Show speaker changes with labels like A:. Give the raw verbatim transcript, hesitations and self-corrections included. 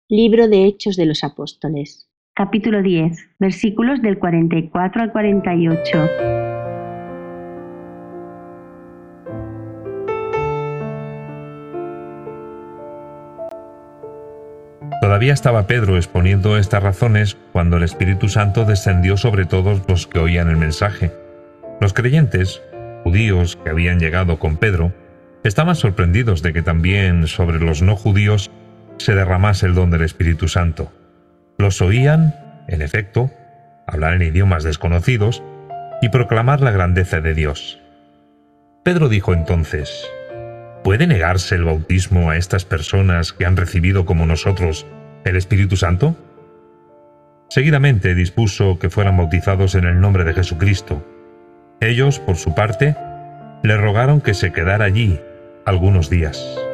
A: Libro de Hechos de los Apóstoles.
B: Capítulo diez, versículos del cuarenta y cuatro al cuarenta y ocho.
C: Todavía estaba Pedro exponiendo estas razones cuando el Espíritu Santo descendió sobre todos los que oían el mensaje. Los creyentes, judíos que habían llegado con Pedro, estaban sorprendidos de que también sobre los no judíos se derramase el don del Espíritu Santo. Los oían, en efecto, hablar en idiomas desconocidos y proclamar la grandeza de Dios. Pedro dijo entonces: ¿Puede negarse el bautismo a estas personas que han recibido como nosotros el Espíritu Santo? Seguidamente dispuso que fueran bautizados en el nombre de Jesucristo. Ellos, por su parte, le rogaron que se quedara allí algunos días.